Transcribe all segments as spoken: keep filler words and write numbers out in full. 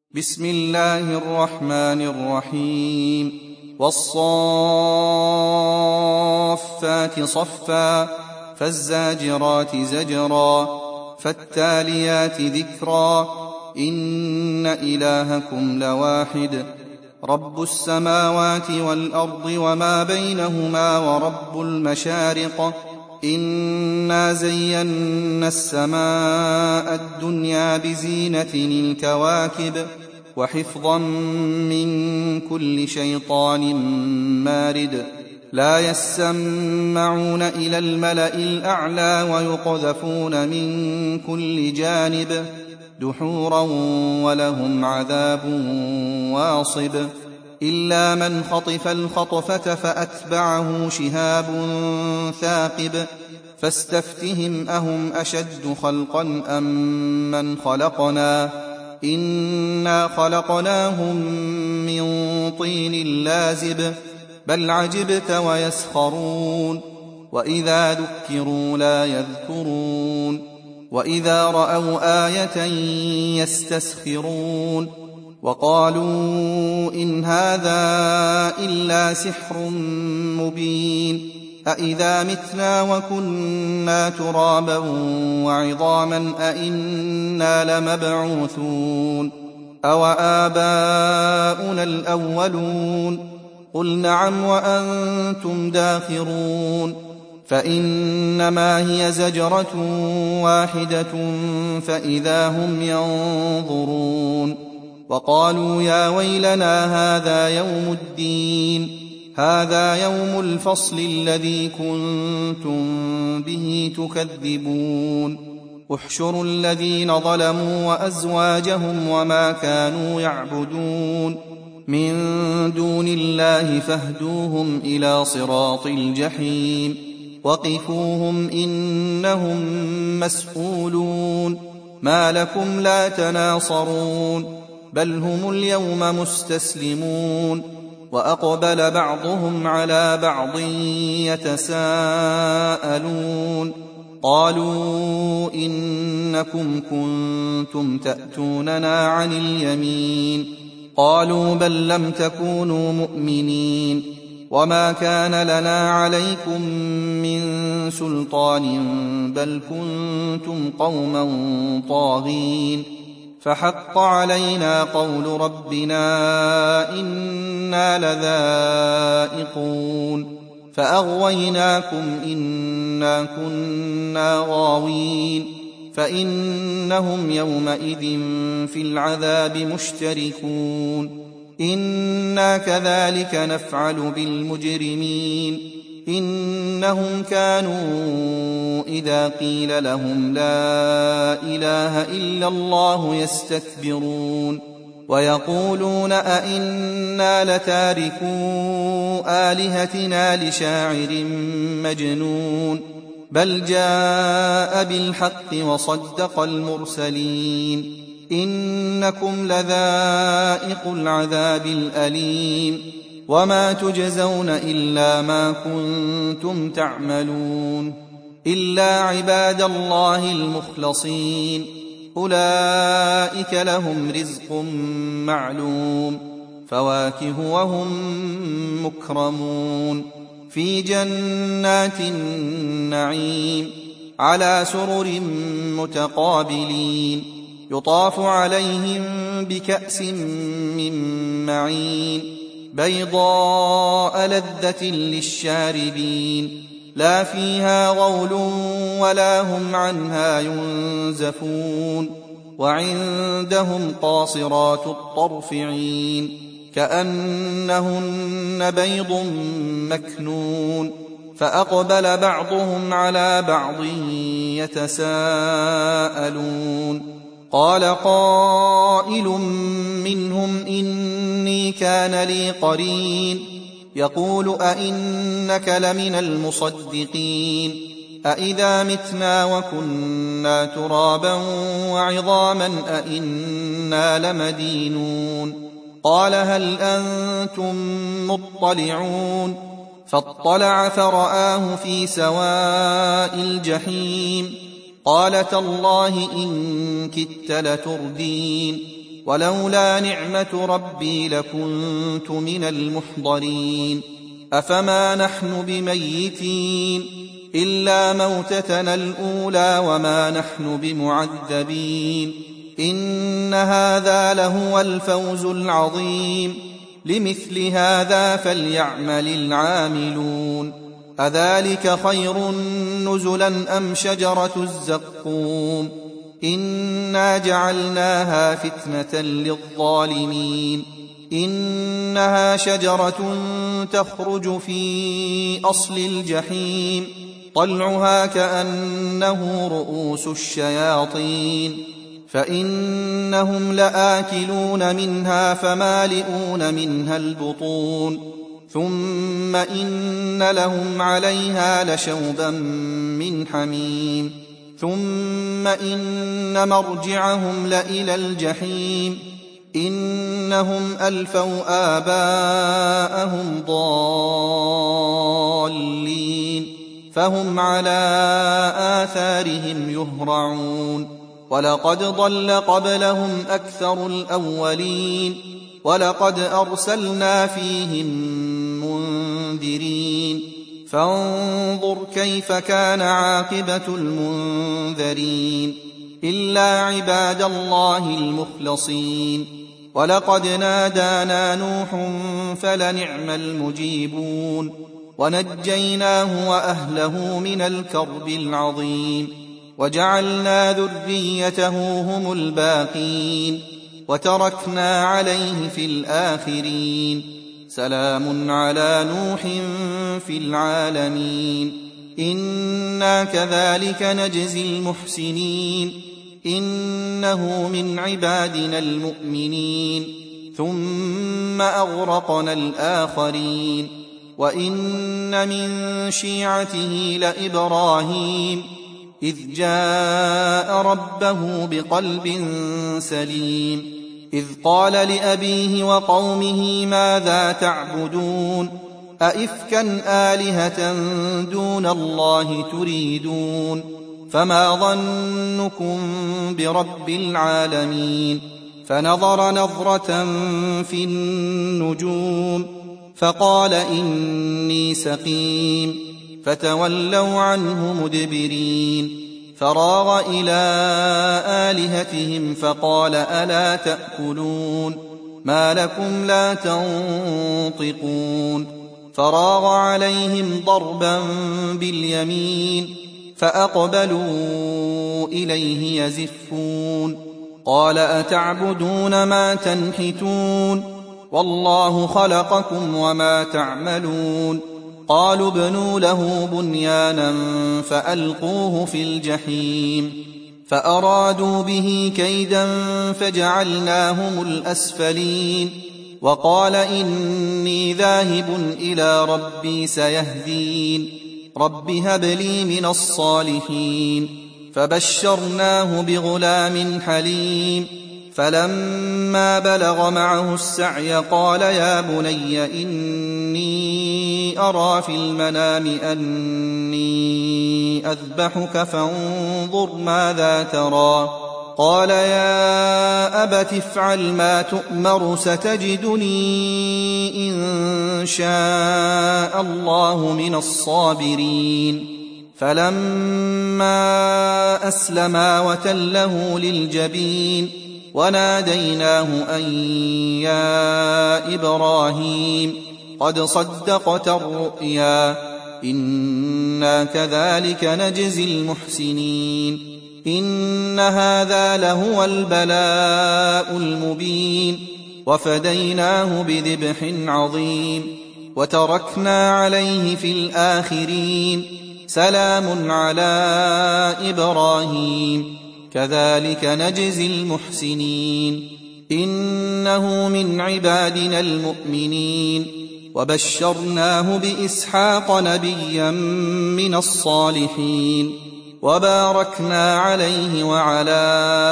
بسم الله الرحمن الرحيم والصافات صفا فالزاجرات زجرا فالتاليات ذكرا إن إلهكم لواحد رب السماوات والأرض وما بينهما ورب المشارق إنا زينا السماء الدنيا بزينة الكواكب وحفظا من كل شيطان مارد لا يسمعون إلى الملأ الأعلى ويقذفون من كل جانب دحورا ولهم عذاب واصب إلا من خطف الخطفة فأتبعه شهاب ثاقب فاستفتهم أهم أشد خلقا أم من خلقنا إنا خلقناهم من طين لازب بل عجبت ويسخرون وإذا ذكروا لا يذكرون وإذا رأوا آية يستسخرون وقالوا إن هذا إلا سحر مبين أإذا متنا وكنا ترابا وعظاما أإنا لمبعوثون أو آباؤنا الأولون قل نعم وأنتم داخرون فإنما هي زجرة واحدة فإذا هم ينظرون وقالوا يا ويلنا هذا يوم الدين هذا يوم الفصل الذي كنتم به تكذبون احشروا الذين ظلموا وأزواجهم وما كانوا يعبدون من دون الله فاهدوهم إلى صراط الجحيم وقفوهم إنهم مسؤولون ما لكم لا تناصرون بل هم اليوم مستسلمون وأقبل بعضهم على بعض يتساءلون قالوا إنكم كنتم تأتوننا عن اليمين قالوا بل لم تكونوا مؤمنين وما كان لنا عليكم من سلطان بل كنتم قوما طاغين فحق علينا قول ربنا إنا لذائقون فأغويناكم إنا كنا غاوين فإنهم يومئذ في العذاب مشتركون إنا كذلك نفعل بالمجرمين إنهم كانوا إذا قيل لهم لا إله إلا الله يستكبرون ويقولون أئنا لتاركو آلهتنا لشاعر مجنون بل جاء بالحق وصدق المرسلين إنكم لذائق العذاب الأليم وما تجزون إلا ما كنتم تعملون إلا عباد الله المخلصين أولئك لهم رزق معلوم فواكه وهم مكرمون في جنات النعيم على سرر متقابلين يطاف عليهم بكأس من معين بيضاء لذة للشاربين لا فيها غول ولا هم عنها ينزفون وعندهم قاصرات الطرف عين كأنهن بيض مكنون فأقبل بعضهم على بعض يتساءلون قال قائل منهم إني كان لي قرين يقول أئنك لمن المصدقين أئذا متنا وكنا ترابا وعظاما أئنا لمدينون قال هل أنتم مطلعون فاطلع فرآه في سواء الجحيم قال تالله إن كدت لتردين ولولا نعمة ربي لكنت من المحضرين أفما نحن بميتين إلا موتتنا الأولى وما نحن بمعذبين إن هذا لهو الفوز العظيم لمثل هذا فليعمل العاملون أذلك خير نزلا أم شجرة الزقوم إنا جعلناها فتنة للظالمين إنها شجرة تخرج في أصل الجحيم طلعها كأنه رؤوس الشياطين فإنهم لآكلون منها فمالئون منها البطون ثم إن لهم عليها لشوبا من حميم ثم إن مرجعهم لإلى الجحيم إنهم ألفوا آباءهم ضالين فهم على آثارهم يهرعون ولقد ضل قبلهم أكثر الأولين ولقد أرسلنا فيهم منذرين فانظر كيف كان عاقبة المنذرين إلا عباد الله المخلصين ولقد نادانا نوح فلنعم المجيبون ونجيناه وأهله من الكرب العظيم وجعلنا ذريته هم الباقين وتركنا عليه في الآخرين سلام على نوح في العالمين إنا كذلك نجزي المحسنين إنه من عبادنا المؤمنين ثم أغرقنا الآخرين وإن من شيعته لإبراهيم إذ جاء ربه بقلب سليم إذ قال لأبيه وقومه ماذا تعبدون أئفكا آلهة دون الله تريدون فما ظنكم برب العالمين فنظر نظرة في النجوم فقال إني سقيم فتولوا عنه مدبرين فراغ إلى آلهتهم فقال ألا تأكلون ما لكم لا تنطقون فراغ عليهم ضربا باليمين فأقبلوا إليه يزفون قال أتعبدون ما تنحتون والله خلقكم وما تعملون قالوا ابنوا له بنيانا فألقوه في الجحيم فأرادوا به كيدا فجعلناهم الأسفلين وقال إني ذاهب إلى ربي سيهدين رب هب لي من الصالحين فبشرناه بغلام حليم فلما بلغ معه السعي قال يا بني إني أرى في المنام أني أذبحك فانظر ماذا ترى قال يا أبت افعل ما تؤمر ستجدني إن شاء الله من الصابرين فلما أسلما وتله للجبين وناديناه أن يا إبراهيم قد صدقت الرؤيا إنا كذلك نجزي المحسنين إن هذا لهو البلاء المبين وفديناه بذبح عظيم وتركنا عليه في الآخرين سلام على إبراهيم كذلك نجزي المحسنين إنه من عبادنا المؤمنين وبشرناه بإسحاق نبيا من الصالحين وباركنا عليه وعلى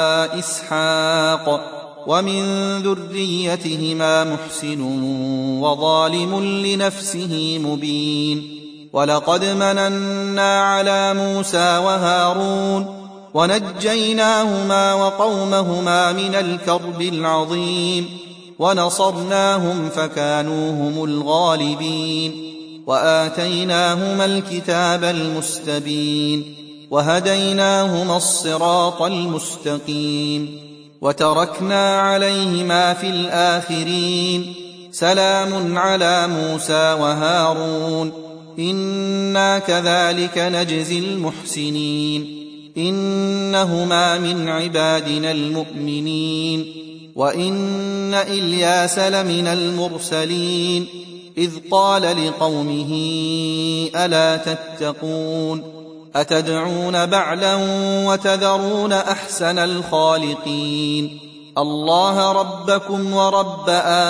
إسحاق ومن ذريتهما محسن وظالم لنفسه مبين ولقد مننا على موسى وهارون ونجيناهما وقومهما من الكرب العظيم ونصرناهم فكانوا هم الغالبين وآتيناهما الكتاب المستبين وهديناهما الصراط المستقيم وتركنا عليهما في الآخرين سلام على موسى وهارون إنا كذلك نجزي المحسنين إنهما من عبادنا المؤمنين وإن إلياس لمن المرسلين إذ قال لقومه ألا تتقون أتدعون بعلا وتذرون أحسن الخالقين الله ربكم ورب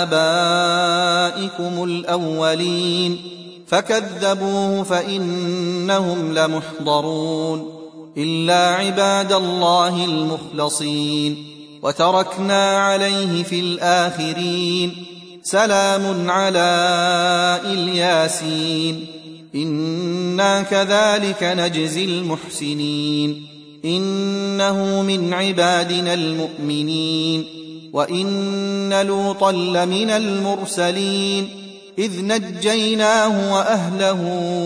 آبائكم الأولين فكذبوه فإنهم لمحضرون إلا عباد الله المخلصين وتركنا عليه في الآخرين سلام على الياسين إنا كذلك نجزي المحسنين إنه من عبادنا المؤمنين وإن لوطا لمن المرسلين إذ نجيناه وأهله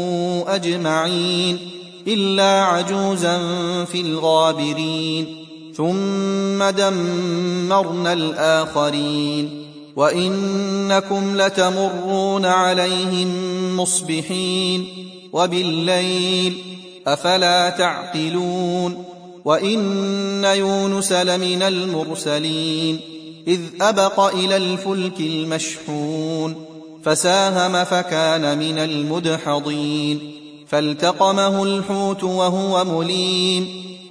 أجمعين إلا عجوزا في الغابرين ثم دمرنا الآخرين وإنكم لتمرون عليهم مصبحين وبالليل أفلا تعقلون وإن يونس لمن المرسلين إذ أبق إلى الفلك المشحون فساهم فكان من المدحضين فالتقمه الحوت وهو مليم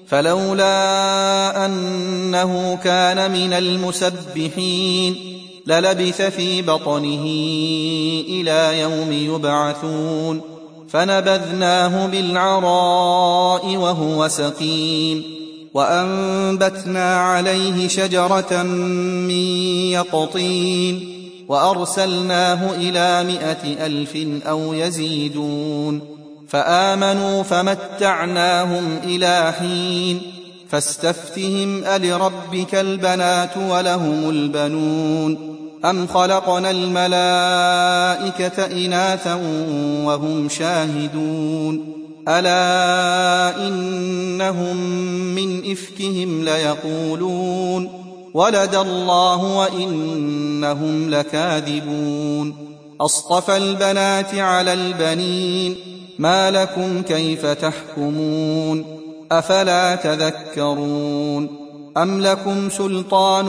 فلولا أنه كان من المسبحين للبث في بطنه إلى يوم يبعثون فنبذناه بالعراء وهو سقيم وأنبتنا عليه شجرة من يقطين وأرسلناه إلى مائة ألف أو يزيدون فآمنوا فمتعناهم إلى حين فاستفتهم ألربك البنات ولهم البنون أم خلقنا الملائكة إناثا وهم شاهدون ألا إنهم من إفكهم ليقولون ولد الله وإنهم لكاذبون أصطفى البنات على البنين ما لكم كيف تحكمون أفلا تذكرون أم لكم سلطان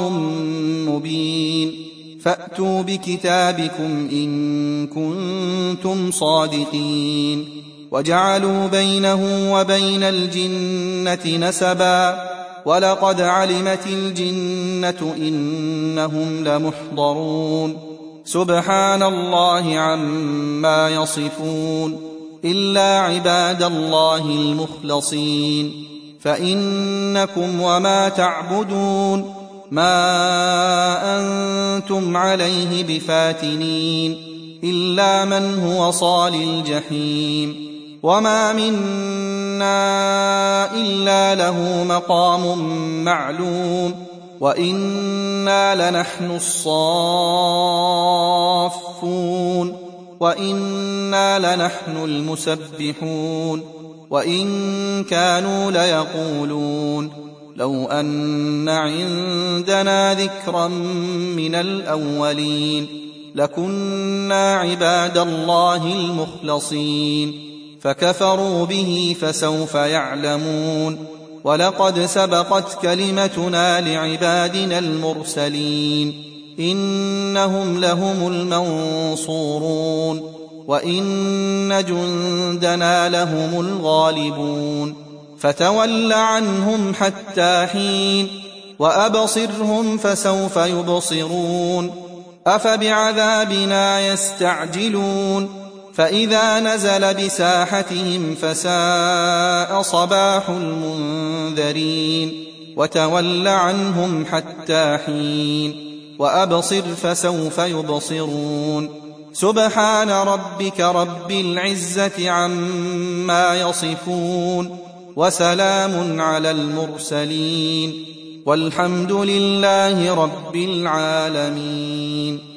مبين فأتوا بكتابكم إن كنتم صادقين وجعلوا بينه وبين الجنة نسبا ولقد علمت الجنة إنهم لمحضرون سبحان الله عما يصفون إلا عباد الله المخلصين فإنكم وما تعبدون ما أنتم عليه بفاتنين إلا من هو صال الجحيم وما منا إلا له مقام معلوم وإنا لنحن الصافون وإنا لنحن المسبحون وإن كانوا ليقولون لو أن عندنا ذكرا من الأولين لكنا عباد الله المخلصين فكفروا به فسوف يعلمون ولقد سبقت كلمتنا لعبادنا المرسلين إنهم لهم المنصورون وإن جندنا لهم الغالبون فتول عنهم حتى حين وأبصرهم فسوف يبصرون أفبعذابنا يستعجلون فإذا نزل بساحتهم فساء صباح المنذرين وتول عنهم حتى حين وأبصر فسوف يبصرون سبحان ربك رب العزة عما يصفون وسلام على المرسلين والحمد لله رب العالمين.